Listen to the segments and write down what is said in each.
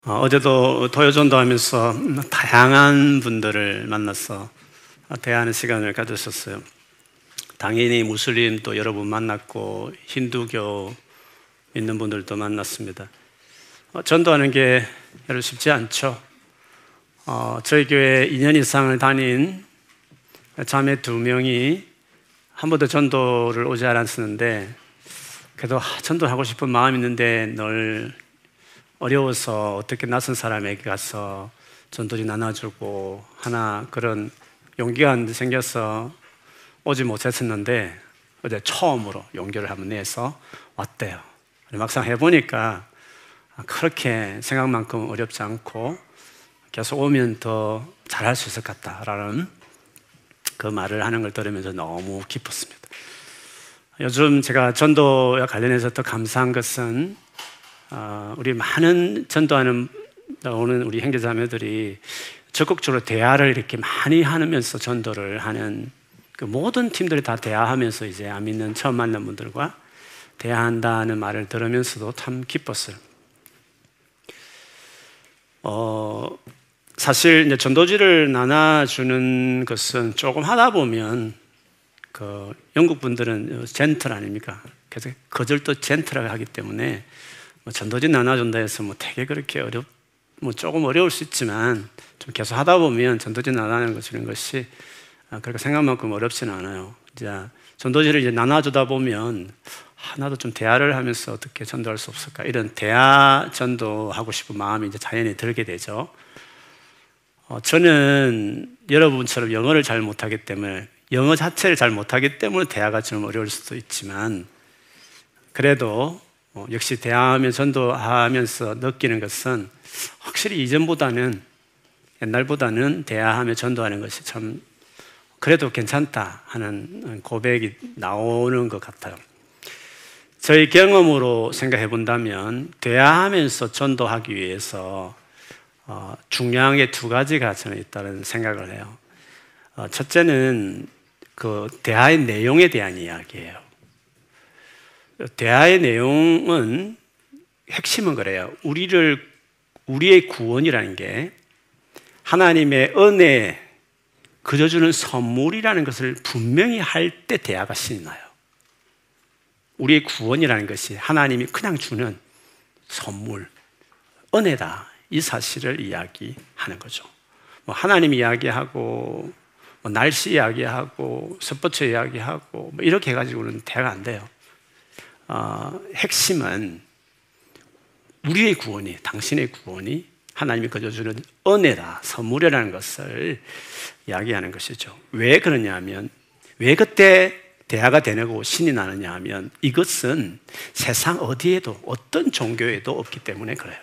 어제도 도요전도 하면서 다양한 분들을 만나서 대화하는 시간을 가졌었어요. 당연히 무슬림도 여러분 만났고 힌두교 믿는 분들도 만났습니다. 전도하는 게 여러분 쉽지 않죠. 저희 교회 2년 이상을 다닌 자매 2명이 한 번도 전도를 오지 않았었는데, 그래도 전도하고 싶은 마음이 있는데 늘 어려워서 어떻게 낯선 사람에게 가서 전도지 나눠주고 하나, 그런 용기가 안 생겨서 오지 못했었는데 어제 처음으로 용기를 한번 내서 왔대요. 막상 해보니까 그렇게 생각만큼 어렵지 않고 계속 오면 더 잘할 수 있을 것 같다라는 그 말을 하는 걸 들으면서 너무 기뻤습니다. 요즘 제가 전도와 관련해서 더 감사한 것은 우리 많은 전도하는 오는 우리 형제자매들이 적극적으로 대화를 이렇게 많이 하면서 전도를 하는, 그 모든 팀들이 다 대화하면서 이제 안 믿는 처음 만난 분들과 대화한다는 말을 들으면서도 참 기뻤어요. 사실 이제 전도지를 나눠주는 것은 조금 하다 보면, 그 영국 분들은 젠틀 아닙니까? 그래서 거절도 젠틀하게 하기 때문에 전도지 나눠준다 해서 되게 그렇게 조금 어려울 수 있지만, 좀 계속 하다 보면 전도지 나눠주는 것이 그렇게 생각만큼 어렵지는 않아요. 이제 전도지를 이제 나눠주다 보면 나도 좀 대화를 하면서 어떻게 전도할 수 없을까, 이런 대화 전도하고 싶은 마음이 이제 자연히 들게 되죠. 저는 여러분처럼 영어를 잘 못하기 때문에, 영어 자체를 잘 못하기 때문에 대화가 좀 어려울 수도 있지만, 그래도 역시 대화하며 전도하면서 느끼는 것은 확실히 이전보다는, 옛날보다는 대화하며 전도하는 것이 참 그래도 괜찮다 하는 고백이 나오는 것 같아요. 저희 경험으로 생각해 본다면 대화하면서 전도하기 위해서 중요한 게 2가지가 저는 있다는 생각을 해요. 첫째는 그 대화의 내용에 대한 이야기예요. 대화의 내용은, 핵심은 그래요. 우리의 구원이라는 게 하나님의 은혜, 그저 주는 선물이라는 것을 분명히 할 때 대화가 신이 나요. 우리의 구원이라는 것이 하나님이 그냥 주는 선물, 은혜다, 이 사실을 이야기하는 거죠. 하나님 이야기하고 날씨 이야기하고 스포츠 이야기하고 이렇게 해가지고는 대화가 안 돼요. 핵심은 우리의 구원이, 당신의 구원이 하나님이 거저 주는 은혜다, 선물이라는 것을 이야기하는 것이죠. 왜 그러냐면, 왜 그때 대화가 되는 거고 신이 나느냐 하면, 이것은 세상 어디에도, 어떤 종교에도 없기 때문에 그래요.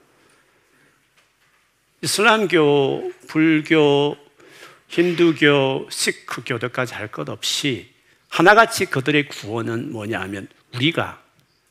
이슬람교, 불교, 힌두교, 시크교도까지 할 것 없이 하나같이 그들의 구원은 뭐냐 하면, 우리가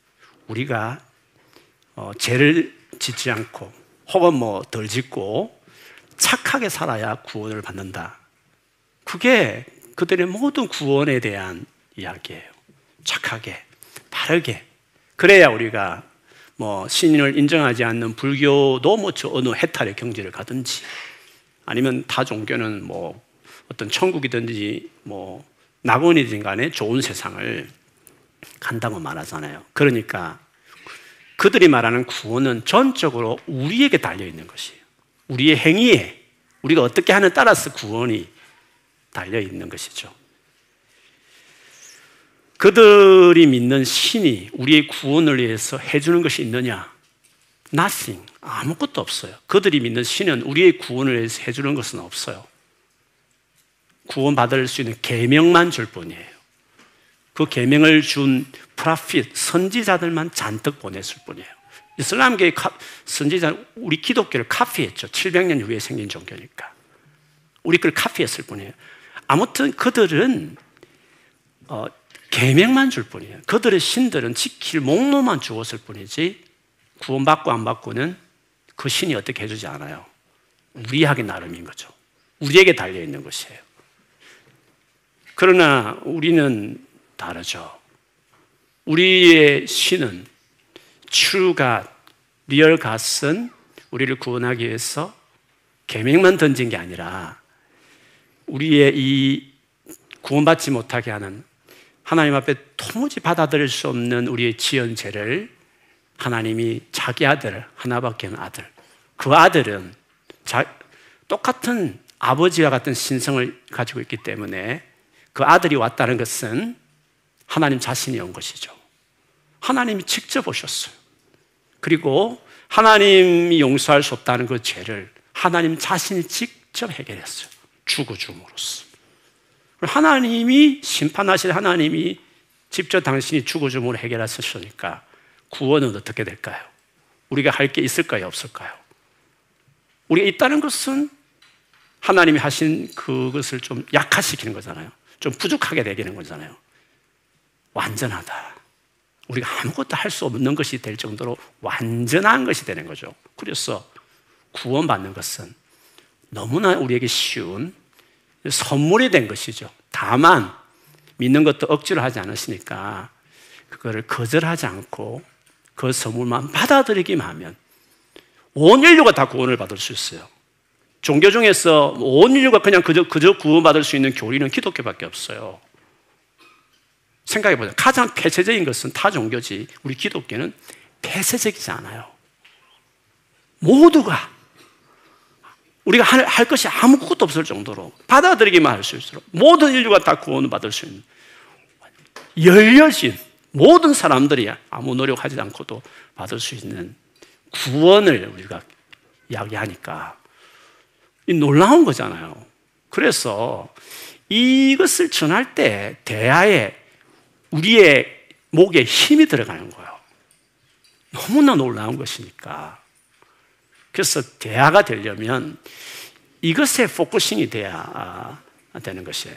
죄를 짓지 않고 혹은 덜 짓고 착하게 살아야 구원을 받는다. 그게 그들의 모든 구원에 대한 이야기예요. 착하게, 바르게. 그래야 우리가 신을 인정하지 않는 불교도 저 어느 해탈의 경지를 가든지, 아니면 타 종교는 어떤 천국이든지 낙원이든 간에 좋은 세상을 간다고 말하잖아요. 그러니까 그들이 말하는 구원은 전적으로 우리에게 달려있는 것이에요. 우리의 행위에, 우리가 어떻게 하느냐에 따라서 구원이 달려있는 것이죠. 그들이 믿는 신이 우리의 구원을 위해서 해주는 것이 있느냐? Nothing, 아무것도 없어요. 그들이 믿는 신은 우리의 구원을 위해서 해주는 것은 없어요. 구원받을 수 있는 계명만 줄 뿐이에요. 그 계명을 준 프라핏, 선지자들만 잔뜩 보냈을 뿐이에요. 이슬람계의 선지자는 우리 기독교를 카피했죠. 700년 후에 생긴 종교니까 우리 걸 카피했을 뿐이에요. 아무튼 그들은 계명만 줄 뿐이에요. 그들의 신들은 지킬 목록만 주었을 뿐이지 구원받고 안 받고는 그 신이 어떻게 해주지 않아요. 우리에게 나름인 거죠. 우리에게 달려있는 것이에요. 그러나 우리는 다르죠. 우리의 신은 True God, Real God은 우리를 구원하기 위해서 계명만 던진 게 아니라 우리의 이 구원받지 못하게 하는, 하나님 앞에 도무지 받아들일 수 없는 우리의 지은 죄를 하나님이 자기 아들, 하나밖에 없는 아들, 그 아들은 똑같은 아버지와 같은 신성을 가지고 있기 때문에 그 아들이 왔다는 것은 하나님 자신이 온 것이죠. 하나님이 직접 오셨어요. 그리고 하나님이 용서할 수 없다는 그 죄를 하나님 자신이 직접 해결했어요. 죽어줌으로써. 하나님이 심판하실 하나님이 직접 당신이 죽어줌으로 해결하셨으니까 구원은 어떻게 될까요? 우리가 할 게 있을까요? 없을까요? 우리가 있다는 것은 하나님이 하신 그것을 좀 약화시키는 거잖아요. 좀 부족하게 되는 거잖아요. 완전하다. 우리가 아무것도 할 수 없는 것이 될 정도로 완전한 것이 되는 거죠. 그래서 구원받는 것은 너무나 우리에게 쉬운 선물이 된 것이죠. 다만 믿는 것도 억지로 하지 않으시니까 그거를 거절하지 않고 그 선물만 받아들이기만 하면 온 인류가 다 구원을 받을 수 있어요. 종교 중에서 온 인류가 그냥 그저 구원받을 수 있는 교리는 기독교밖에 없어요. 생각해보세요. 가장 폐쇄적인 것은 타 종교지 우리 기독교는 폐쇄적이지 않아요. 모두가 우리가 할 것이 아무것도 없을 정도로 받아들이기만 할 수 있도록 모든 인류가 다 구원을 받을 수 있는 열려진 모든 사람들이 아무 노력하지 않고도 받을 수 있는 구원을 우리가 이야기하니까 이 놀라운 거잖아요. 그래서 이것을 전할 때 대야에 우리의 목에 힘이 들어가는 거예요. 너무나 놀라운 것이니까. 그래서 대야가 되려면 이것에 포커싱이 돼야 되는 것이에요.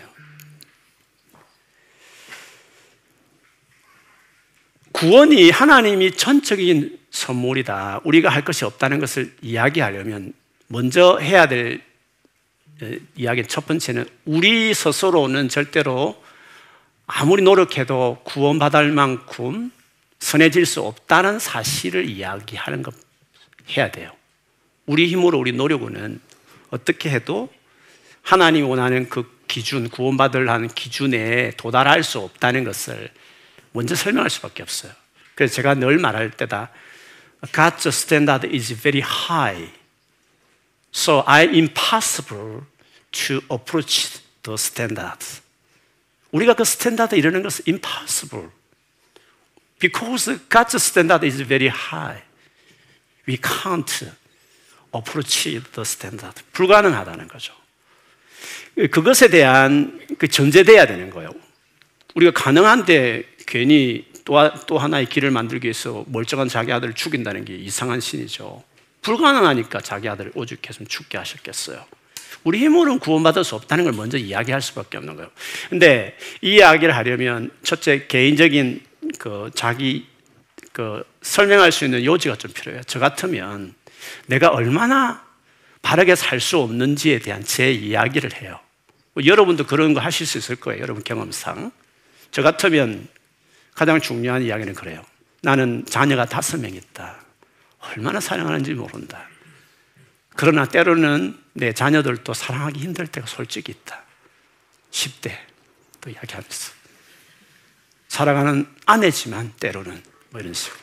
구원이 하나님이 전적인 선물이다. 우리가 할 것이 없다는 것을 이야기하려면 먼저 해야 될 이야기 첫 번째는 우리 스스로는 절대로 아무리 노력해도 구원받을 만큼 선해질 수 없다는 사실을 이야기하는 것 해야 돼요. 우리 힘으로 우리 노력으로는 어떻게 해도 하나님이 원하는 그 기준, 구원받을 하는 기준에 도달할 수 없다는 것을 먼저 설명할 수밖에 없어요. 그래서 제가 늘 말할 때다 God's standard is very high. So I'm impossible to approach the standards. 우리가 그 스탠다드 이루는 것은 impossible. Because God's standard is very high. We can't approach the standard. 불가능하다는 거죠. 그것에 대한 그 전제돼야 되는 거예요. 우리가 가능한데 괜히 또 하나의 길을 만들기 위해서 멀쩡한 자기 아들을 죽인다는 게 이상한 신이죠. 불가능하니까 자기 아들을 오죽했으면 죽게 하셨겠어요. 우리 힘으로는 구원받을 수 없다는 걸 먼저 이야기할 수밖에 없는 거예요. 근데 이 이야기를 하려면 첫째 개인적인 자기 설명할 수 있는 요지가 좀 필요해요. 저 같으면 내가 얼마나 바르게 살 수 없는지에 대한 제 이야기를 해요. 여러분도 그런 거 하실 수 있을 거예요. 여러분 경험상. 저 같으면 가장 중요한 이야기는 그래요. 나는 자녀가 5명 있다. 얼마나 사랑하는지 모른다. 그러나 때로는 내 자녀들도 사랑하기 힘들 때가 솔직히 있다. 10대 또 이야기하면서 사랑하는 아내지만 때로는 뭐 이런 식으로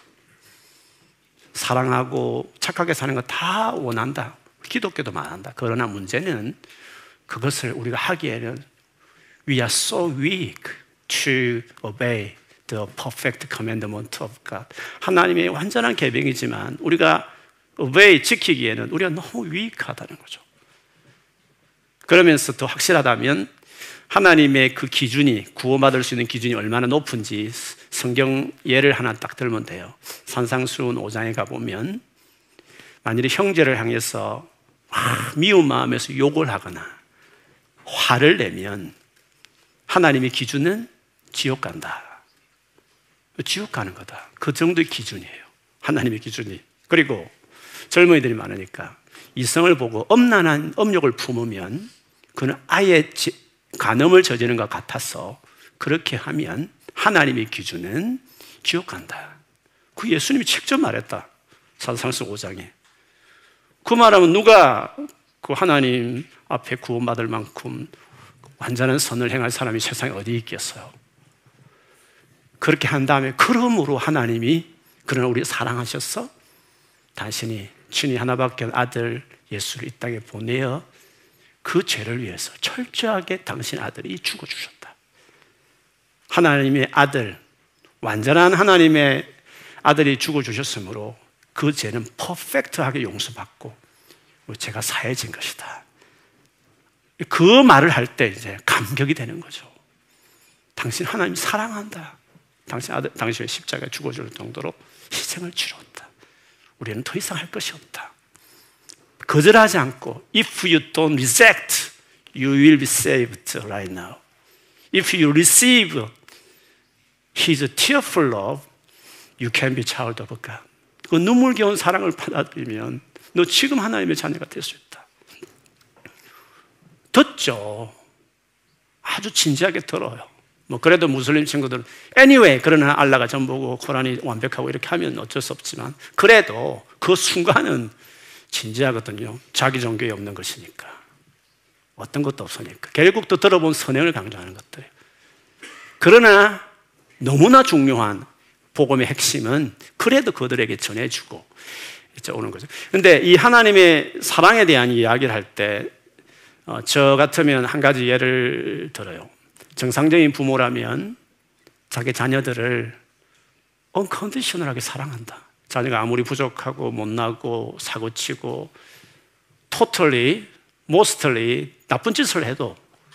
사랑하고 착하게 사는 거 다 원한다. 기독교도 말한다. 그러나 문제는 그것을 우리가 하기에는 We are so weak to obey the perfect commandment of God. 하나님의 완전한 계명이지만 우리가 obey, 지키기에는 우리가 너무 weak하다는 거죠. 그러면서 더 확실하다면 하나님의 그 기준이, 구원받을 수 있는 기준이 얼마나 높은지 성경 예를 하나 딱 들면 돼요. 산상수훈 5장에 가보면 만일에 형제를 향해서 미운 마음에서 욕을 하거나 화를 내면 하나님의 기준은 지옥 간다. 지옥 가는 거다. 그 정도의 기준이에요. 하나님의 기준이. 그리고 젊은이들이 많으니까 이성을 보고 엄란한 엄욕을 품으면 그는 아예 간음을 저지르는 것 같아서 그렇게 하면 하나님의 기준은 지옥 간다. 그 예수님이 직접 말했다. 산상수 5장에. 그 말하면 누가 그 하나님 앞에 구원받을 만큼 완전한 선을 행할 사람이 세상에 어디 있겠어요? 그렇게 한 다음에 그러므로 하나님이 그러나 우리 사랑하셔서 당신이 친히 하나밖에 아들 예수를 이 땅에 보내어 그 죄를 위해서 철저하게 당신 아들이 죽어주셨다. 하나님의 아들, 완전한 하나님의 아들이 죽어주셨으므로 그 죄는 퍼펙트하게 용서받고 죄가 사해진 것이다. 그 말을 할 때 이제 감격이 되는 거죠. 당신 하나님이 사랑한다. 당신 아들, 당신의 십자가에 죽어줄 정도로 희생을 치렀다. 우리는 더 이상 할 것이 없다. 거절하지 않고 If you don't reject, you will be saved right now. If you receive His tearful love, you can be child of God. 그 눈물겨운 사랑을 받아들이면 너 지금 하나님의 자녀가 될 수 있다. 듣죠. 아주 진지하게 들어요. 뭐 그래도 무슬림 친구들은 anyway 그러나 알라가 전부고 코란이 완벽하고 이렇게 하면 어쩔 수 없지만 그래도 그 순간은 진지하거든요. 자기 종교에 없는 것이니까. 어떤 것도 없으니까. 결국 또 들어본 선행을 강조하는 것들. 그러나 너무나 중요한 복음의 핵심은 그래도 그들에게 전해주고 오는 거죠. 근데 이 하나님의 사랑에 대한 이야기를 할 때 저 같으면 한 가지 예를 들어요. 정상적인 부모라면 자기 자녀들을 unconditional하게 사랑한다. 자녀가 아무리 부족하고 못나고 사고치고 totally, mostly 나쁜 짓을 해도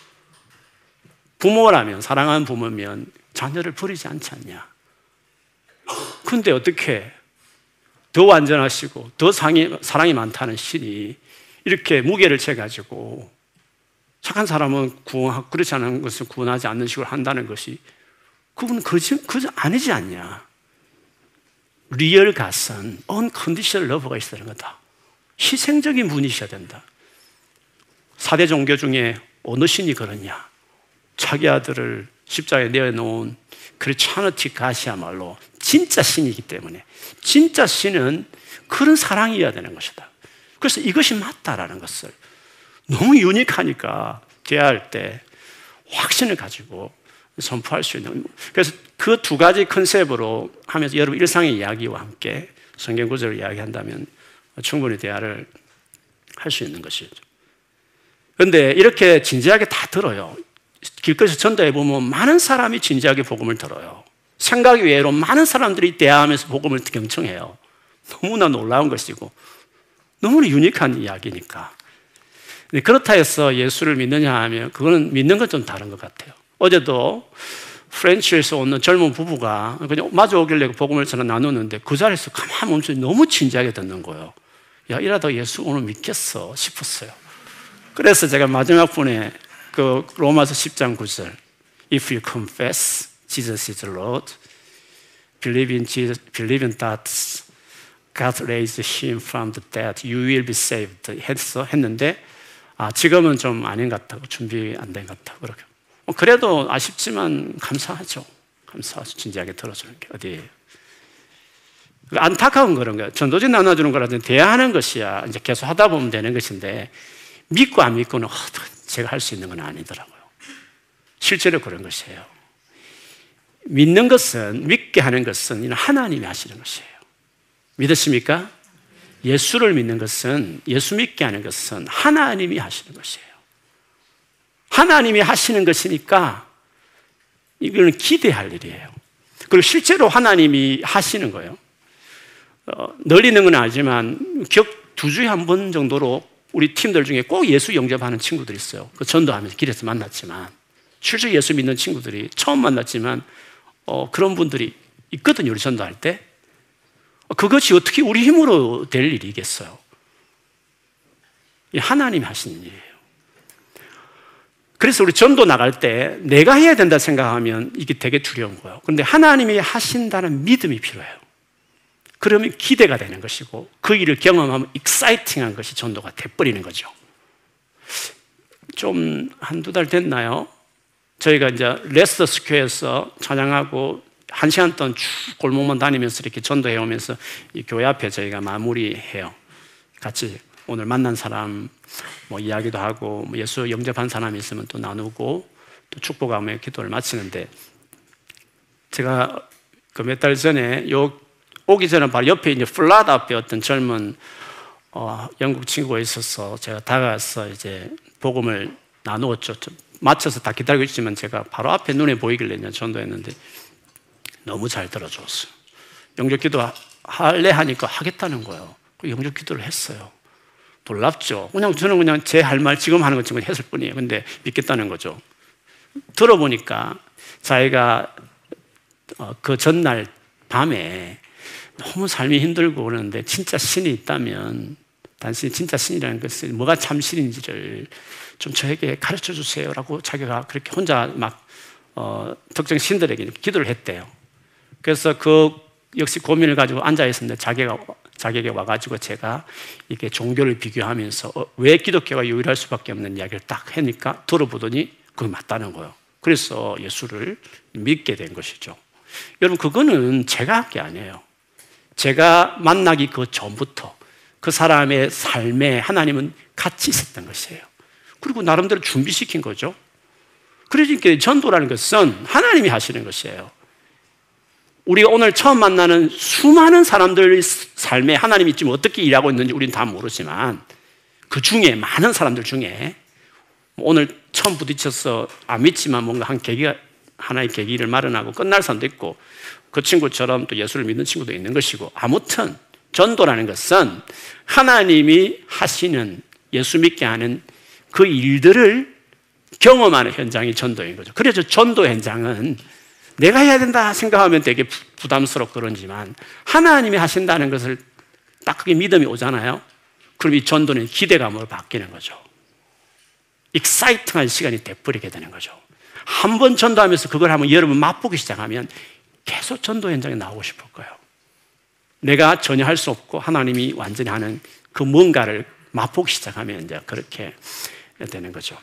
부모라면, 사랑하는 부모면 자녀를 버리지 않지 않냐. 근데 어떻게 더 완전하시고 더 사랑이 많다는 신이 이렇게 무게를 재가지고 착한 사람은 구원하고 그렇지 않은 것을 구원하지 않는 식으로 한다는 것이 그건 그저 아니지 않냐. 리얼 갓은 unconditional love가 있어야 되는 거다. 희생적인 분이셔야 된다. 4대 종교 중에 어느 신이 그러냐. 자기 아들을 십자가에 내어놓은 크리스찬티 가시야말로 진짜 신이기 때문에 진짜 신은 그런 사랑이어야 되는 것이다. 그래서 이것이 맞다라는 것을 너무 유니크하니까 대화할 때 확신을 가지고 선포할 수 있는. 그래서 그 두 가지 컨셉으로 하면서 여러분 일상의 이야기와 함께 성경 구절을 이야기한다면 충분히 대화를 할 수 있는 것이죠. 그런데 이렇게 진지하게 다 들어요. 길거리에서 전도해 보면 많은 사람이 진지하게 복음을 들어요. 생각 외로 많은 사람들이 대화하면서 복음을 경청해요. 너무나 놀라운 것이고 너무나 유니크한 이야기니까. 그렇다 해서 예수를 믿느냐 하면 그거는 믿는 건 좀 다른 것 같아요. 어제도 프렌치에서 오는 젊은 부부가 그냥 마주 오길래 복음을 전화 나누는데 그 자리에서 가만히 멈춰 너무 진지하게 듣는 거예요. 야, 이러다 예수 오늘 믿겠어 싶었어요. 그래서 제가 마지막 분에 그 로마서 10장 9절 If you confess Jesus is Lord, believe in Jesus, believe in that God raised him from the dead, you will be saved 했는데 지금은 좀 아닌 것 같다고 준비 안 된 것 같다고 그렇게. 그래도 아쉽지만 감사하죠. 감사하죠. 진지하게 들어주는 게 어디예요? 안타까운 그런 거예요. 전도지 나눠주는 거라든지 대화하는 것이야 이제 계속 하다 보면 되는 것인데 믿고 안 믿고는 제가 할 수 있는 건 아니더라고요. 실제로 그런 것이에요. 믿는 것은, 믿게 하는 것은 하나님이 하시는 것이에요. 믿으십니까? 예수를 믿는 것은, 예수 믿게 하는 것은 하나님이 하시는 것이에요. 하나님이 하시는 것이니까 이거는 기대할 일이에요. 그리고 실제로 하나님이 하시는 거예요. 널리 있는 건 아니지만 격 2주에 한 번 정도로 우리 팀들 중에 꼭 예수 영접하는 친구들이 있어요. 그 전도하면서 길에서 만났지만 실제 예수 믿는 친구들이 처음 만났지만 그런 분들이 있거든요. 우리 전도할 때. 그것이 어떻게 우리 힘으로 될 일이겠어요? 하나님이 하시는 일이에요. 그래서 우리 전도 나갈 때 내가 해야 된다 생각하면 이게 되게 두려운 거예요. 그런데 하나님이 하신다는 믿음이 필요해요. 그러면 기대가 되는 것이고 그 일을 경험하면 익사이팅한 것이 전도가 돼버리는 거죠. 좀 한두 달 됐나요? 저희가 이제 레스터 스퀘어에서 찬양하고 1시간 동안 쭉 골목만 다니면서 이렇게 전도해 오면서 이 교회 앞에 저희가 마무리해요. 같이 오늘 만난 사람 뭐 이야기도 하고 뭐 예수 영접한 사람이 있으면 또 나누고 또 축복하며 기도를 마치는데, 제가 그 몇 달 전에 오기 전에 바로 옆에 이제 플라드 앞에 어떤 젊은 영국 친구가 있어서 제가 다가가서 이제 복음을 나누었죠. 맞춰서 다 기다리고 있지만 제가 바로 앞에 눈에 보이길래 그냥 전도했는데 너무 잘 들어줬어요. 영접 기도 할래 하니까 하겠다는 거예요. 영접 기도를 했어요. 놀랍죠. 저는 그냥 제 할 말 지금 하는 것처럼 했을 뿐이에요. 근데 믿겠다는 거죠. 들어보니까 자기가 그 전날 밤에 너무 삶이 힘들고 그러는데 진짜 신이 있다면 당신이 진짜 신이라는 것을 뭐가 참 신인지를 좀 저에게 가르쳐 주세요라고 자기가 그렇게 혼자 막 특정 신들에게 기도를 했대요. 그래서 그 역시 고민을 가지고 앉아 있었는데 자기에게 와가지고 제가 이렇게 종교를 비교하면서 왜 기독교가 유일할 수밖에 없는 이야기를 딱 하니까 들어보더니 그게 맞다는 거예요. 그래서 예수를 믿게 된 것이죠. 여러분, 그거는 제가 한 게 아니에요. 제가 만나기 그 전부터 그 사람의 삶에 하나님은 같이 있었던 것이에요. 그리고 나름대로 준비시킨 거죠. 그러니까 전도라는 것은 하나님이 하시는 것이에요. 우리가 오늘 처음 만나는 수많은 사람들의 삶에 하나님이 지금 어떻게 일하고 있는지 우리는 다 모르지만 그 중에 많은 사람들 중에 오늘 처음 부딪혀서 안 믿지만 뭔가 하나의 계기를 마련하고 끝날 사람도 있고 그 친구처럼 또 예수를 믿는 친구도 있는 것이고, 아무튼 전도라는 것은 하나님이 하시는 예수 믿게 하는 그 일들을 경험하는 현장이 전도인 거죠. 그래서 전도 현장은 내가 해야 된다 생각하면 되게 부담스럽고 그러지만 하나님이 하신다는 것을 딱 그게 믿음이 오잖아요. 그럼 이 전도는 기대감으로 바뀌는 거죠. 익사이팅한 시간이 돼버리게 되는 거죠. 한 번 전도하면서 그걸 한번 여러분 맛보기 시작하면 계속 전도 현장에 나오고 싶을 거예요. 내가 전혀 할 수 없고 하나님이 완전히 하는 그 뭔가를 맛보기 시작하면 이제 그렇게 되는 거죠.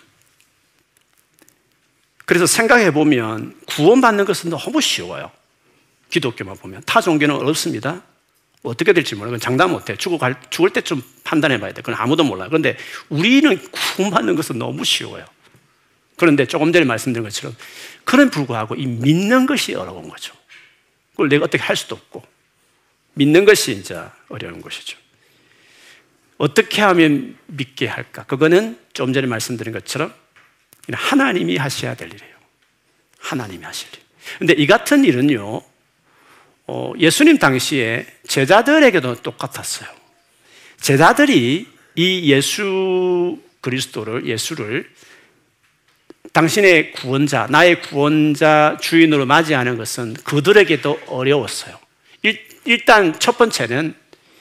그래서 생각해 보면 구원받는 것은 너무 쉬워요. 기독교만 보면. 타 종교는 어렵습니다. 어떻게 될지 모르고 장담 못해. 죽을 때쯤 판단해 봐야 돼. 그건 아무도 몰라요. 그런데 우리는 구원받는 것은 너무 쉬워요. 그런데 조금 전에 말씀드린 것처럼 그런 불구하고 이 믿는 것이 어려운 거죠. 그걸 내가 어떻게 할 수도 없고 믿는 것이 이제 어려운 것이죠. 어떻게 하면 믿게 할까? 그거는 좀 전에 말씀드린 것처럼 하나님이 하셔야 될 일이에요. 하나님이 하실 일. 그런데 이 같은 일은요, 예수님 당시에 제자들에게도 똑같았어요. 제자들이 이 예수를 당신의 구원자, 나의 구원자 주인으로 맞이하는 것은 그들에게도 어려웠어요. 일단 첫 번째는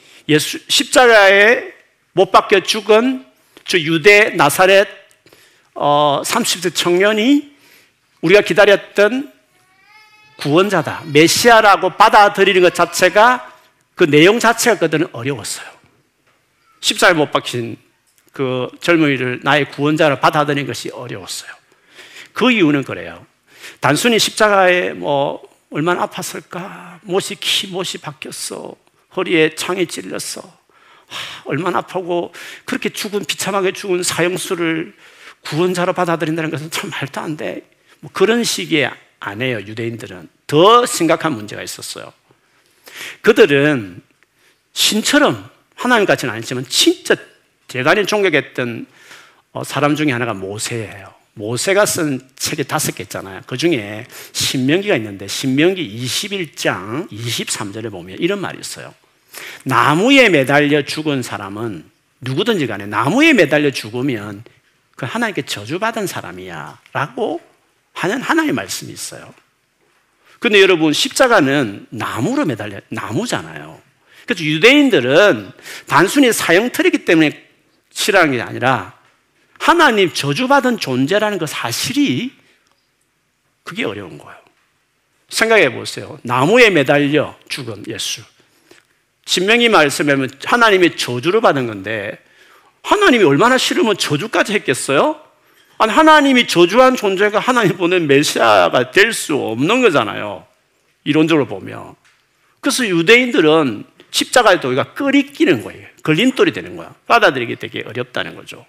십자가에 못 박혀 죽은 저 유대 나사렛 30세 청년이 우리가 기다렸던 구원자다, 메시아라고 받아들이는 것 자체가, 그 내용 자체가 그들은 어려웠어요. 십자가에 못 박힌 그 젊은이를 나의 구원자로 받아들이는 것이 어려웠어요. 그 이유는 그래요. 단순히 십자가에 얼마나 아팠을까? 못이 박혔어. 허리에 창이 찔렸어. 얼마나 아프고 그렇게 비참하게 죽은 사형수를 구원자로 받아들인다는 것은 참 말도 안 돼. 그런 식의 안 해요. 유대인들은 더 심각한 문제가 있었어요. 그들은 신처럼 하나님 같지는 아니지만 진짜 대단히 존경했던 사람 중에 하나가 모세예요. 모세가 쓴 책이 5개 있잖아요. 그 중에 신명기가 있는데 신명기 21장 23절에 보면 이런 말이 있어요. 나무에 매달려 죽은 사람은 누구든지 간에 나무에 매달려 죽으면 그 하나님께 저주받은 사람이야 라고 하는 하나님의 말씀이 있어요. 그런데 여러분, 십자가는 나무잖아요. 그래서 유대인들은 단순히 사형틀이기 때문에 싫어하는 게 아니라 하나님 저주받은 존재라는 그 사실이 그게 어려운 거예요. 생각해 보세요. 나무에 매달려 죽은 예수. 신명기 말씀에 보면 하나님의 저주를 받은 건데 하나님이 얼마나 싫으면 저주까지 했겠어요? 아니, 하나님이 저주한 존재가 하나님 보낸 메시아가 될 수 없는 거잖아요. 이론적으로 보면. 그래서 유대인들은 십자가에 도리가 끄리끼는 거예요. 걸림돌이 되는 거야. 받아들이기 되게 어렵다는 거죠.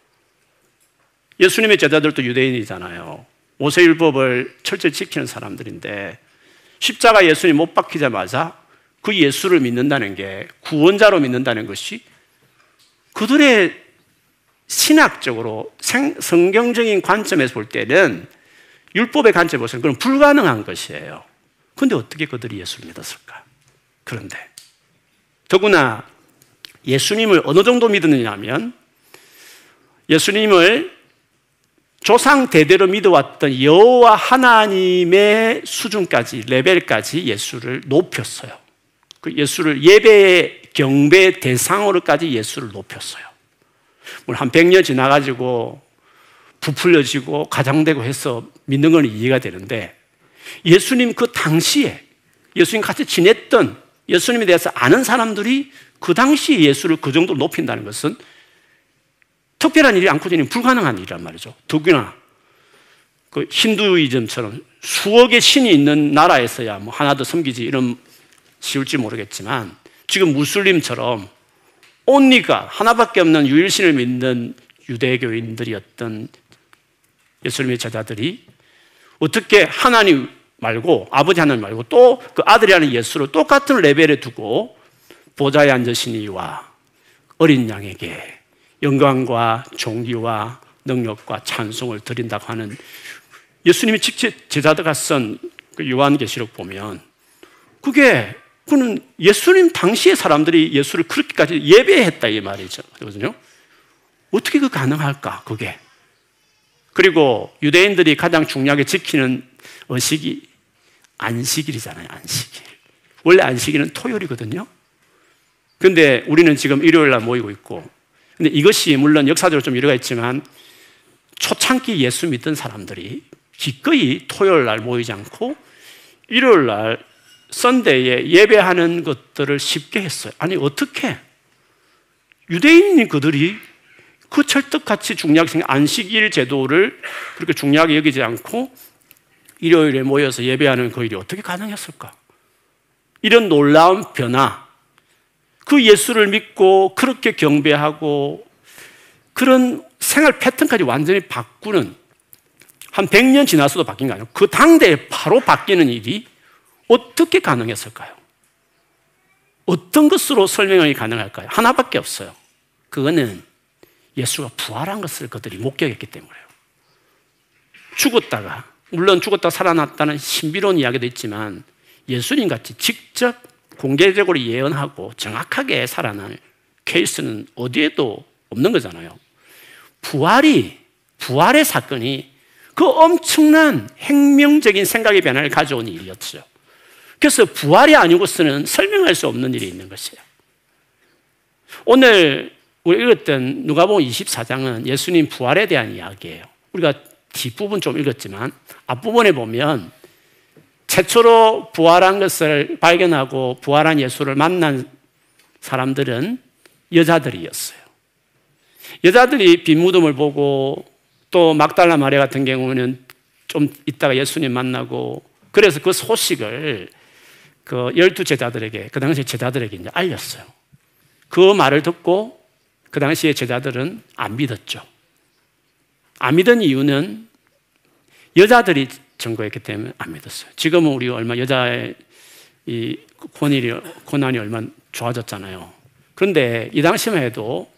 예수님의 제자들도 유대인이잖아요. 모세율법을 철저히 지키는 사람들인데 십자가 예수님 못 박히자마자 그 예수를 믿는다는 게, 구원자로 믿는다는 것이 그들의 신학적으로 성경적인 관점에서 볼 때는, 율법의 관점에서는 그건 불가능한 것이에요. 그런데 어떻게 그들이 예수를 믿었을까? 그런데 더구나 예수님을 어느 정도 믿느냐 하면, 예수님을 조상 대대로 믿어왔던 여호와 하나님의 수준까지, 레벨까지 예수를 높였어요. 그 예수를 예배의 경배 대상으로까지 예수를 높였어요. 물론 한 100년 지나가지고 부풀려지고 가장되고 해서 믿는 건 이해가 되는데, 예수님 그 당시에 예수님 같이 지냈던, 예수님에 대해서 아는 사람들이 그 당시에 예수를 그 정도로 높인다는 것은 특별한 일이 않고는 불가능한 일이란 말이죠. 더구나 그 힌두이즘처럼 수억의 신이 있는 나라에서야 뭐 하나 더 섬기지, 이런 쉬울지 모르겠지만, 지금 무슬림처럼 온리가 하나밖에 없는 유일신을 믿는 유대교인들이었던 예수님의 제자들이 어떻게 하나님 말고, 아버지 하나님 말고 또 그 아들이라는 예수를 똑같은 레벨에 두고 보좌에 앉으시니와 어린 양에게 영광과 존귀와 능력과 찬송을 드린다고 하는, 예수님이 직접 제자들과 쓴 그 요한계시록 보면 그는 예수님 당시의 사람들이 예수를 그렇게까지 예배했다 이 말이죠. 그거든요. 어떻게 그 가능할까 그게? 그리고 유대인들이 가장 중요하게 지키는 의식이 안식일이잖아요. 안식일. 원래 안식일은 토요일이거든요. 그런데 우리는 지금 일요일 날 모이고 있고, 근데 이것이 물론 역사적으로 좀 일화가 있지만 초창기 예수 믿던 사람들이 기꺼이 토요일 날 모이지 않고 일요일 날 선데이에 예배하는 것들을 쉽게 했어요. 아니 어떻게 유대인인 그들이 그 찰떡같이 중요하게 생긴 안식일 제도를 그렇게 중요하게 여기지 않고 일요일에 모여서 예배하는 그 일이 어떻게 가능했을까? 이런 놀라운 변화, 그 예수를 믿고 그렇게 경배하고 그런 생활 패턴까지 완전히 바꾸는, 한 100년 지나서도 바뀐 게 아니고 그 당대에 바로 바뀌는 일이 어떻게 가능했을까요? 어떤 것으로 설명이 가능할까요? 하나밖에 없어요. 그거는 예수가 부활한 것을 그들이 목격했기 때문이에요. 죽었다가, 물론 죽었다 살아났다는 신비로운 이야기도 있지만 예수님 같이 직접 공개적으로 예언하고 정확하게 살아날 케이스는 어디에도 없는 거잖아요. 부활의 사건이 그 엄청난 혁명적인 생각의 변화를 가져온 일이었죠. 그래서 부활이 아니고서는 설명할 수 없는 일이 있는 것이에요. 오늘 우리 읽었던 누가복음 24장은 예수님 부활에 대한 이야기예요. 우리가 뒷부분 좀 읽었지만 앞부분에 보면 최초로 부활한 것을 발견하고 부활한 예수를 만난 사람들은 여자들이었어요. 여자들이 빈 무덤을 보고, 또 막달라 마리아 같은 경우는 좀 있다가 예수님 만나고, 그래서 그 소식을 그 12제자들에게, 그 당시 제자들에게 이제 알렸어요. 그 말을 듣고 그 당시에 제자들은 안 믿었죠. 안 믿은 이유는 여자들이 증거했기 때문에 안 믿었어요. 지금은 우리가 얼마 여자의 이 권한이 얼마나 좋아졌잖아요. 그런데 이 당시만 해도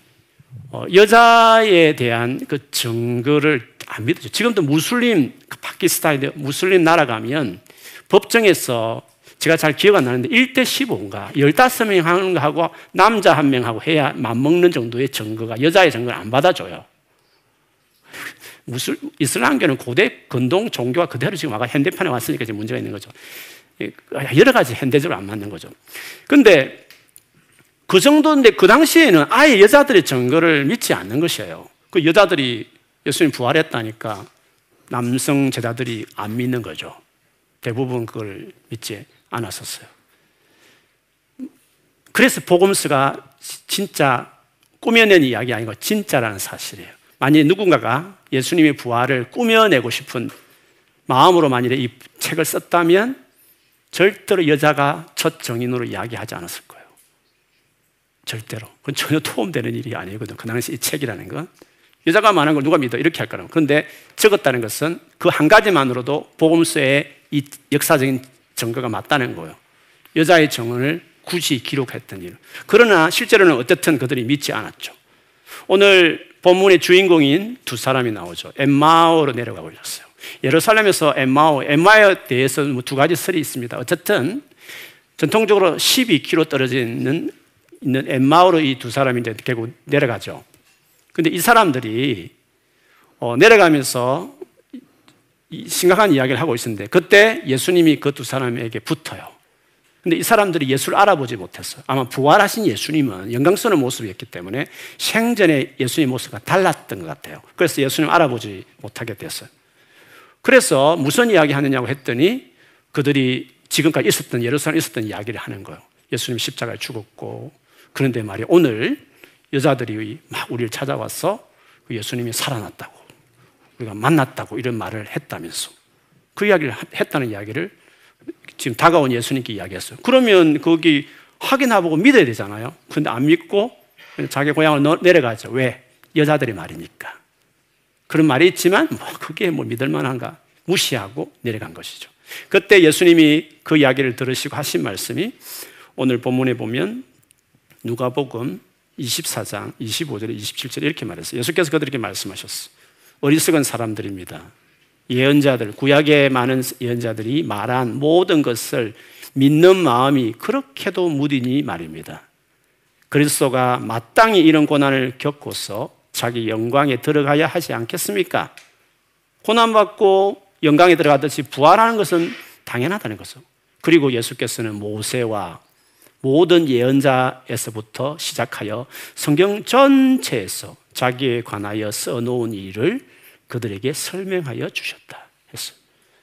여자에 대한 그 증거를 안 믿었죠. 지금도 무슬림, 파키스탄에 무슬림 나라 가면 법정에서 제가 잘 기억 안 나는데 1대 15인가 15명 하는 거 하고 남자 1명하고 해야 맞먹는 정도의 증거가, 여자의 증거를 안 받아줘요. 이슬람교는 고대 근동 종교가 그대로 지금 아까 현대판에 왔으니까 지금 문제가 있는 거죠. 여러 가지 현대적으로 안 맞는 거죠. 근데 그 정도인데 그 당시에는 아예 여자들의 증거를 믿지 않는 것이에요. 그 여자들이 예수님 부활했다니까 남성 제자들이 안 믿는 거죠. 대부분 그걸 믿지 않았었어요. 그래서 복음서가 진짜 꾸며낸 이야기 아니고 진짜라는 사실이에요. 만약에 누군가가 예수님의 부활을 꾸며내고 싶은 마음으로 만일에 이 책을 썼다면 절대로 여자가 첫 정인으로 이야기하지 않았을 거예요. 절대로. 그건 전혀 도움되는 일이 아니거든요. 그 당시 이 책이라는 건. 여자가 말하는 걸 누가 믿어? 이렇게 할 거라고. 그런데 적었다는 것은 그 한 가지만으로도 복음서의 이 역사적인 증거가 맞다는 거예요. 여자의 정언을 굳이 기록했던 일. 그러나 실제로는 어쨌든 그들이 믿지 않았죠. 오늘 본문의 주인공인 두 사람이 나오죠. 엠마오로 내려가고 있었어요. 예루살렘에서 엠마오에 대해서 두 가지 설이 있습니다. 어쨌든 전통적으로 12km 떨어져 있는 엠마오로 이 두 사람이 이제 결국 내려가죠. 근데 이 사람들이 내려가면서 심각한 이야기를 하고 있었는데 그때 예수님이 그 두 사람에게 붙어요. 근데 이 사람들이 예수를 알아보지 못했어요. 아마 부활하신 예수님은 영광스러운 모습이었기 때문에 생전에 예수님의 모습과 달랐던 것 같아요. 그래서 예수님 알아보지 못하게 됐어요. 그래서 무슨 이야기 하느냐고 했더니 그들이 지금까지 있었던 예루살렘에 있었던 이야기를 하는 거예요. 예수님 십자가에 죽었고, 그런데 말이에요, 오늘 여자들이 막 우리를 찾아와서 예수님이 살아났다고, 우리가 만났다고 이런 말을 했다면서 그 이야기를 했다는 이야기를 지금 다가온 예수님께 이야기했어요. 그러면 거기 확인해보고 믿어야 되잖아요. 근데 안 믿고 자기 고향으로 내려가죠. 왜? 여자들이 말이니까. 그런 말이 있지만 그게 믿을 만한가 무시하고 내려간 것이죠. 그때 예수님이 그 이야기를 들으시고 하신 말씀이 오늘 본문에 보면 누가복음 24장 25절에 27절에 이렇게 말했어요. 예수께서 그들에게 말씀하셨어요. 어리석은 사람들입니다. 예언자들, 구약의 많은 예언자들이 말한 모든 것을 믿는 마음이 그렇게도 무디니 말입니다. 그리스도가 마땅히 이런 고난을 겪고서 자기 영광에 들어가야 하지 않겠습니까? 고난받고 영광에 들어가듯이 부활하는 것은 당연하다는 거죠. 그리고 예수께서는 모세와 모든 예언자에서부터 시작하여 성경 전체에서 자기에 관하여 써놓은 일을 그들에게 설명하여 주셨다 했어요.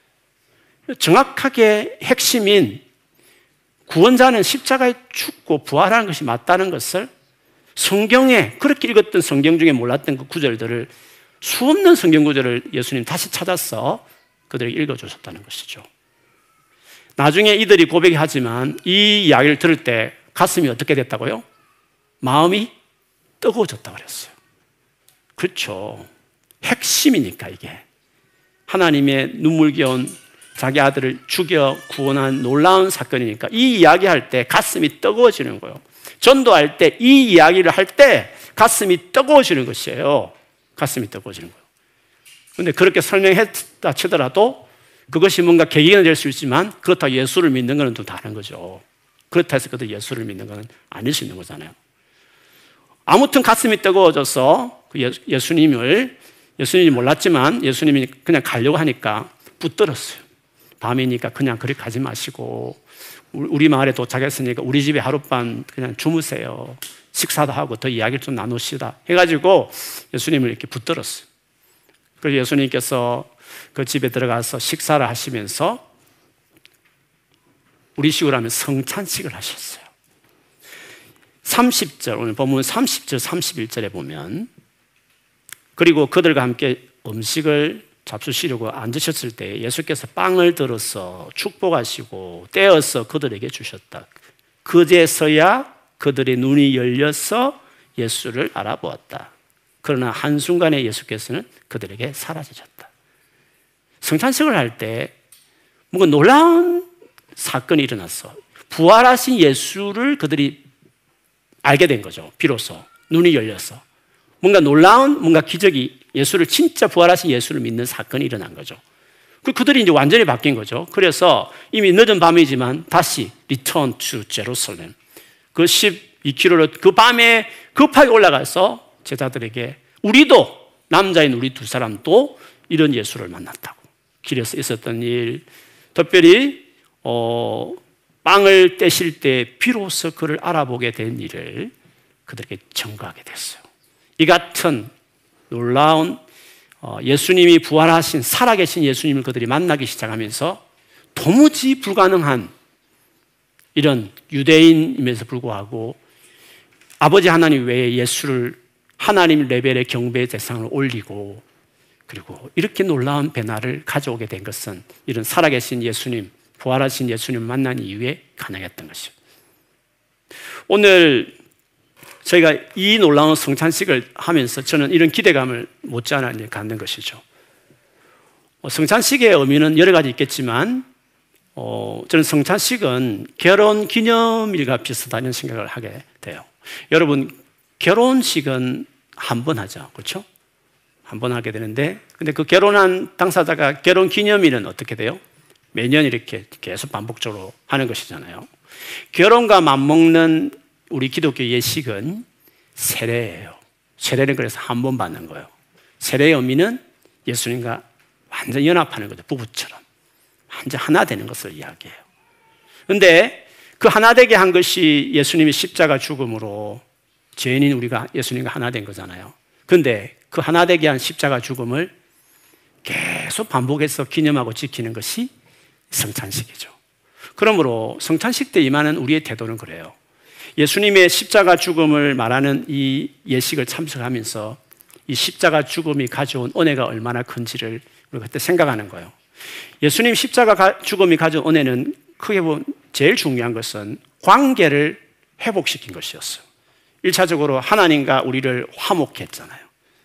정확하게 핵심인 구원자는 십자가에 죽고 부활하는 것이 맞다는 것을 성경에, 그렇게 읽었던 성경 중에 몰랐던 그 구절들을, 수없는 성경 구절을 예수님 다시 찾아서 그들에게 읽어주셨다는 것이죠. 나중에 이들이 고백하지만 이 이야기를 들을 때 가슴이 어떻게 됐다고요? 마음이 뜨거워졌다고 그랬어요. 그렇죠. 핵심이니까 이게. 하나님의 눈물겨운 자기 아들을 죽여 구원한 놀라운 사건이니까 이 이야기할 때 가슴이 뜨거워지는 거예요. 전도할 때 이 이야기를 할 때 가슴이 뜨거워지는 것이에요. 가슴이 뜨거워지는 거예요. 그런데 그렇게 설명했다 치더라도 그것이 뭔가 계기가 될 수 있지만 그렇다고 예수를 믿는 것은 또 다른 거죠. 그렇다 해서 그들 예수를 믿는 것은 아닐 수 있는 거잖아요. 아무튼 가슴이 뜨거워져서 예수님이 몰랐지만 예수님이 그냥 가려고 하니까 붙들었어요. 밤이니까 그냥 그렇게 가지 마시고 우리 마을에 도착했으니까 우리 집에 하룻밤 그냥 주무세요. 식사도 하고 더 이야기를 좀 나누시다 해가지고 예수님을 이렇게 붙들었어요. 그래서 예수님께서 그 집에 들어가서 식사를 하시면서 우리식으로 하면 성찬식을 하셨어요. 30절, 오늘 본문 30절, 31절에 보면, 그리고 그들과 함께 음식을 잡수시려고 앉으셨을 때 예수께서 빵을 들어서 축복하시고 떼어서 그들에게 주셨다. 그제서야 그들의 눈이 열려서 예수를 알아보았다. 그러나 한순간에 예수께서는 그들에게 사라지셨다. 성찬식을 할 때 뭔가 놀라운 사건이 일어났어. 부활하신 예수를 그들이 알게 된 거죠. 비로소 눈이 열려서 뭔가 놀라운 뭔가 기적이, 예수를 진짜 부활하신 예수를 믿는 사건이 일어난 거죠. 그들이 이제 완전히 바뀐 거죠. 그래서 이미 늦은 밤이지만 다시 return to Jerusalem, 그 12km를 그 밤에 급하게 올라가서 제자들에게 우리도, 남자인 우리 두 사람도 이런 예수를 만났다고, 길에서 있었던 일, 특별히 빵을 떼실 때 비로소 그를 알아보게 된 일을 그들에게 증거하게 됐어요. 이 같은 놀라운 예수님이 부활하신 살아계신 예수님을 그들이 만나기 시작하면서 도무지 불가능한 이런 유대인임에도 불구하고 아버지 하나님 외에 예수를 하나님 레벨의 경배의 대상을 올리고, 그리고 이렇게 놀라운 변화를 가져오게 된 것은 이런 살아계신 예수님, 부활하신 예수님을 만난 이후에 가능했던 것이죠. 오늘 저희가 이 놀라운 성찬식을 하면서 저는 이런 기대감을 못지않아 갖는 것이죠. 성찬식의 의미는 여러 가지 있겠지만 저는 성찬식은 결혼 기념일과 비슷하다는 생각을 하게 돼요. 여러분, 결혼식은 한 번 하죠. 그렇죠? 한 번 하게 되는데, 근데 그 결혼한 당사자가 결혼 기념일은 어떻게 돼요? 매년 이렇게 계속 반복적으로 하는 것이잖아요. 결혼과 맞먹는 우리 기독교 예식은 세례예요. 세례는 그래서 한 번 받는 거예요. 세례의 의미는 예수님과 완전 연합하는 거죠. 부부처럼. 완전 하나 되는 것을 이야기해요. 그런데 그 하나 되게 한 것이 예수님의 십자가 죽음으로 죄인인 우리가 예수님과 하나 된 거잖아요. 그런데 그 하나 되게 한 십자가 죽음을 계속 반복해서 기념하고 지키는 것이 성찬식이죠. 그러므로 성찬식 때 임하는 우리의 태도는 그래요. 예수님의 십자가 죽음을 말하는 이 예식을 참석하면서 이 십자가 죽음이 가져온 은혜가 얼마나 큰지를 우리가 그때 생각하는 거예요. 예수님 십자가 죽음이 가져온 은혜는 크게 보면 제일 중요한 것은 관계를 회복시킨 것이었어요. 1차적으로 하나님과 우리를 화목했잖아요.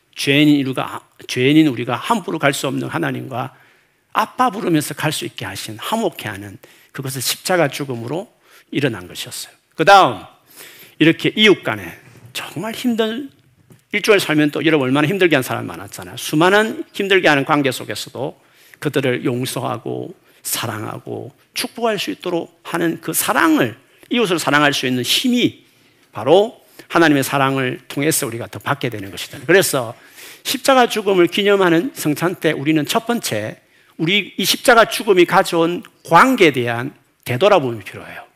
죄인인 우리가 함부로 갈 수 없는 하나님과 아빠 부르면서 갈 수 있게 하신 화목해 하는 그것을 십자가 죽음으로 일어난 것이었어요. 그 다음 이렇게 이웃 간에 정말 힘든 일주일 살면 또 여러분 얼마나 힘들게 한 사람이 많았잖아요. 수많은 힘들게 하는 관계 속에서도 그들을 용서하고 사랑하고 축복할 수 있도록 하는 그 사랑을, 이웃을 사랑할 수 있는 힘이 바로 하나님의 사랑을 통해서 우리가 더 받게 되는 것이다. 그래서 십자가 죽음을 기념하는 성찬 때 우리는 첫 번째 우리 이 십자가 죽음이 가져온 관계에 대한 되돌아봄이 필요해요.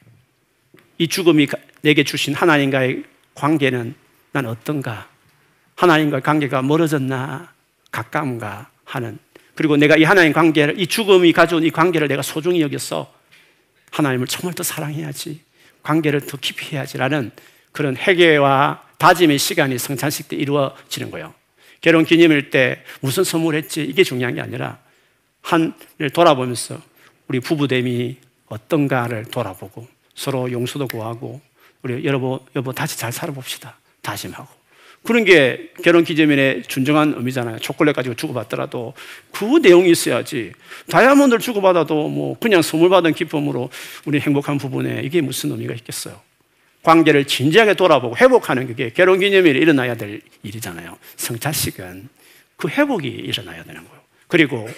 이 죽음이 내게 주신 하나님과의 관계는 난 어떤가? 하나님과의 관계가 멀어졌나? 가까운가? 하는, 그리고 내가 이 하나님 관계를, 이 죽음이 가져온 이 관계를 내가 소중히 여겨서 하나님을 정말 더 사랑해야지, 관계를 더 깊이 해야지라는 그런 회개와 다짐의 시간이 성찬식 때 이루어지는 거예요. 결혼 기념일 때 무슨 선물했지 이게 중요한 게 아니라 한을 돌아보면서 우리 부부됨이 어떤가를 돌아보고 서로 용서도 구하고 우리 여보 다시 잘 살아봅시다 다짐하고, 그런 게 결혼 기념일의 진정한 의미잖아요. 초콜릿 가지고 주고받더라도 그 내용이 있어야지. 다이아몬드를 주고받아도 뭐 그냥 선물 받은 기쁨으로 우리 행복한 부부네, 이게 무슨 의미가 있겠어요. 관계를 진지하게 돌아보고 회복하는 게 결혼 기념일에 일어나야 될 일이잖아요. 성찬식은 그 회복이 일어나야 되는 거예요. 그리고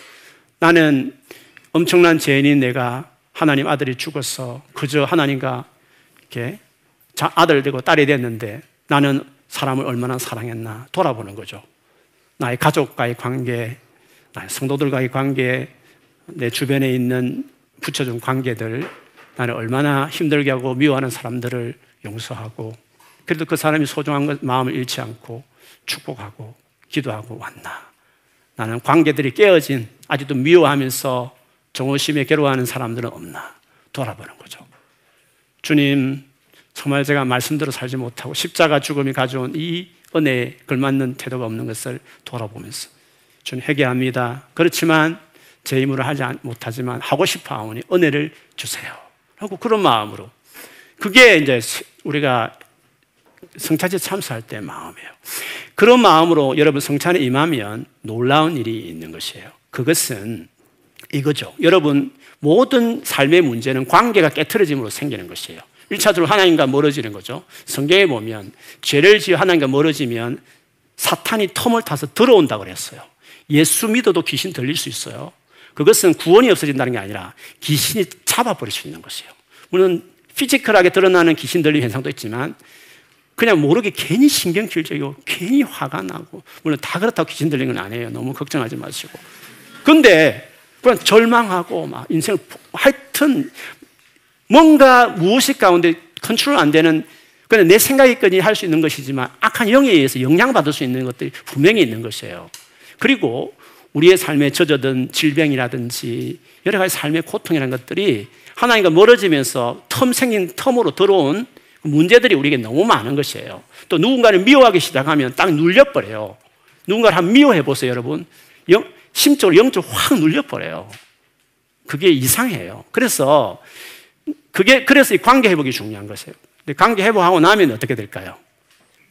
나는 엄청난 죄인인 내가 하나님 아들이 죽어서 그저 하나님과 이렇게 아들 되고 딸이 됐는데 나는 사람을 얼마나 사랑했나 돌아보는 거죠. 나의 가족과의 관계, 나의 성도들과의 관계, 내 주변에 있는 붙여준 관계들, 나를 얼마나 힘들게 하고 미워하는 사람들을 용서하고 그래도 그 사람이 소중한 마음을 잃지 않고 축복하고 기도하고 왔나. 나는 관계들이 깨어진, 아직도 미워하면서 정오심에 괴로워하는 사람들은 없나 돌아보는 거죠. 주님, 정말 제가 말씀대로 살지 못하고 십자가 죽음이 가져온 이 은혜에 걸맞는 태도가 없는 것을 돌아보면서 주님 회개합니다. 그렇지만 제 힘으로 하지 못하지만 하고 싶어 하오니 은혜를 주세요 하고, 그런 마음으로, 그게 이제 우리가 성찬에 참석할 때 마음이에요. 그런 마음으로 여러분 성찬에 임하면 놀라운 일이 있는 것이에요. 그것은 이거죠. 여러분 모든 삶의 문제는 관계가 깨트려짐으로 생기는 것이에요. 1차적으로 하나님과 멀어지는 거죠. 성경에 보면 죄를 지어 하나님과 멀어지면 사탄이 텀을 타서 들어온다고 그랬어요. 예수 믿어도 귀신 들릴 수 있어요. 그것은 구원이 없어진다는 게 아니라 귀신이 잡아버릴 수 있는 것이에요. 물론 피지컬하게 드러나는 귀신 들림 현상도 있지만 그냥 모르게 괜히 신경질적이고 괜히 화가 나고, 물론 다 그렇다고 귀신 들리는 건 아니에요. 너무 걱정하지 마시고. 근데 그냥 절망하고 막 인생을 하여튼 뭔가 무엇이 가운데 컨트롤 안 되는, 그냥 내 생각이거니 할 수 있는 것이지만 악한 영에 의해서 영향받을 수 있는 것들이 분명히 있는 것이에요. 그리고 우리의 삶에 젖어든 질병이라든지 여러 가지 삶의 고통이라는 것들이 하나님과 멀어지면서 생긴 텀으로 들어온 문제들이 우리에게 너무 많은 것이에요. 또 누군가를 미워하기 시작하면 딱 눌려버려요. 누군가를 한번 미워해 보세요, 여러분. 심적으로 영적으로 확 눌려버려요. 그게 이상해요. 그래서 이 관계 회복이 중요한 것이에요. 근데 관계 회복하고 나면 어떻게 될까요?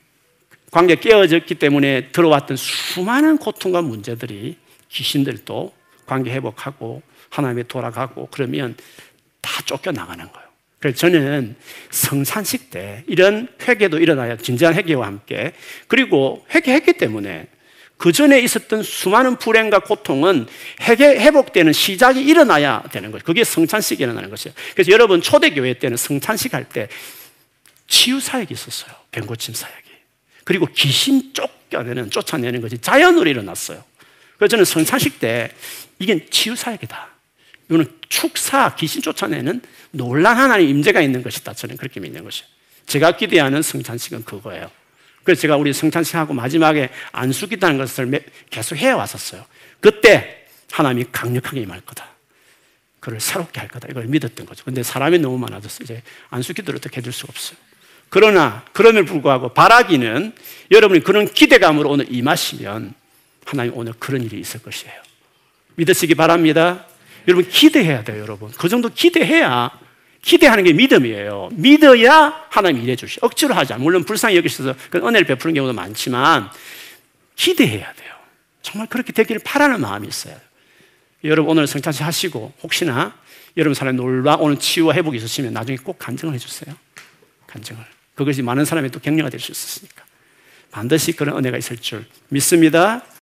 관계가 깨어졌기 때문에 들어왔던 수많은 고통과 문제들이 귀신들도 관계 회복하고 하나님에 돌아가고 그러면 다 쫓겨나가는 거예요. 그래서 저는 성찬식 때 이런 회개도 일어나야 진지한 회개와 함께, 그리고 회개했기 때문에 그 전에 있었던 수많은 불행과 고통은 회복되는 시작이 일어나야 되는 거예요. 그게 성찬식이 일어나는 것이에요. 그래서 여러분 초대교회 때는 성찬식 할 때 치유 사역이 있었어요. 병고침 사역이. 그리고 귀신 쫓아내는 것이 자연으로 일어났어요. 그래서 저는 성찬식 때 이게 치유 사역이다. 이거는 축사, 귀신 쫓아내는 놀란 하나님의 임재가 있는 것이다. 저는 그렇게 믿는 것이에요. 제가 기대하는 성찬식은 그거예요. 그래서 제가 우리 성찬식하고 마지막에 안수기도하는 것을 계속 해왔었어요. 그때 하나님이 강력하게 임할 거다. 그를 새롭게 할 거다. 이걸 믿었던 거죠. 근데 사람이 너무 많아져서 이제 안수기도를 어떻게 해줄 수가 없어요. 그러나 그럼에도 불구하고 바라기는 여러분이 그런 기대감으로 오늘 임하시면 하나님 오늘 그런 일이 있을 것이에요. 믿으시기 바랍니다. 여러분 기대해야 돼요. 여러분 그 정도 기대하는 게 믿음이에요. 믿어야 하나님이 일해 주시죠. 억지로 하지 않아요. 물론 불쌍히 여기셔서 은혜를 베푸는 경우도 많지만 기대해야 돼요. 정말 그렇게 되기를 바라는 마음이 있어요. 여러분 오늘 성찬식 하시고 혹시나 여러분 사람이 놀라 오늘 치유와 회복이 있으시면 나중에 꼭 간증을 해주세요. 간증을. 그것이 많은 사람의 또 격려가 될 수 있으니까 반드시 그런 은혜가 있을 줄 믿습니다.